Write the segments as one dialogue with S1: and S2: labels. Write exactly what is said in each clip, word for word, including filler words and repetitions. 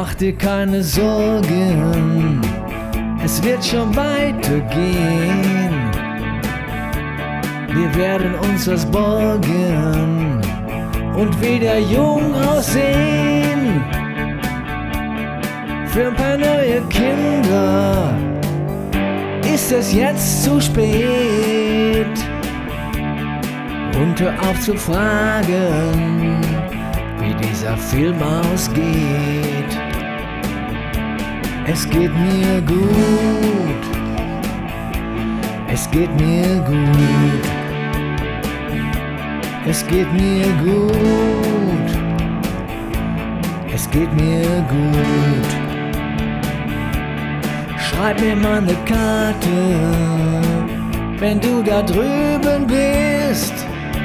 S1: Mach dir keine Sorgen, es wird schon weitergehen. Wir werden uns was borgen und wieder jung aussehen. Für ein paar neue Kinder ist es jetzt zu spät. Und hör auf zu fragen, wie dieser Film ausgeht. Es geht mir gut, es geht mir gut, es geht mir gut, es geht mir gut. Schreib mir mal eine Karte, wenn du da drüben bist.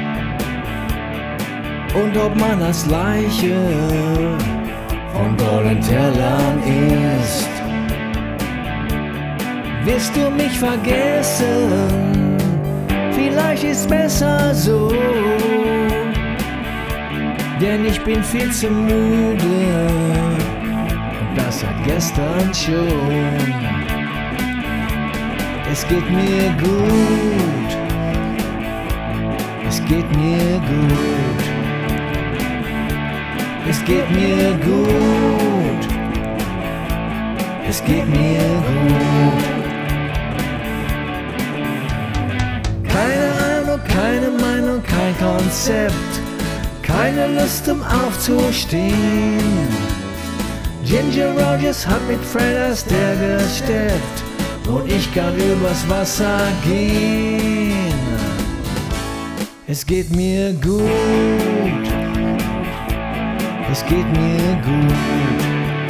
S1: Und ob man das Leiche von goldenen Tellern isst. Wirst du mich vergessen? Vielleicht ist's besser so, denn ich bin viel zu müde und das seit gestern schon. Es geht mir gut, es geht mir gut. Es geht mir gut, es geht mir gut. Keine Ahnung, keine Meinung, kein Konzept, keine Lust um aufzustehen. Ginger Rogers hat mit Fred Astaire gesteppt und ich kann übers Wasser gehen. Es geht mir gut, es geht mir gut,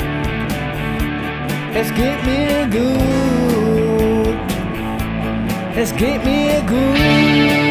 S1: es geht mir gut, es geht mir gut.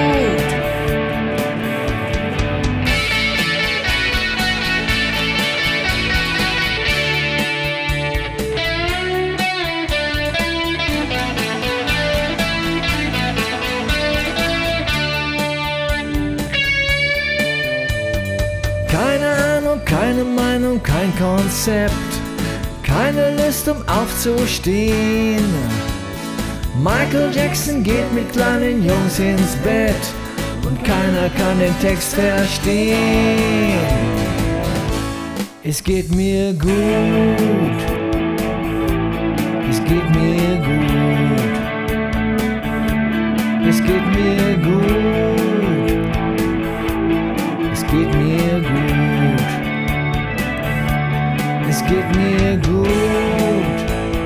S1: Keine Ahnung, keine Meinung, kein Konzept, keine Lust um aufzustehen. Michael Jackson geht mit kleinen Jungs ins Bett und keiner kann den Text verstehen. Es geht mir gut, es geht mir gut, es geht mir gut, es geht mir gut, es geht mir gut,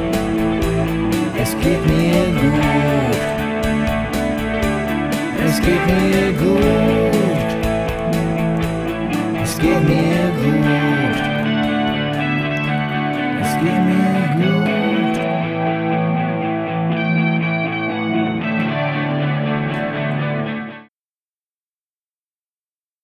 S1: es geht mir gut, es geht mir gut.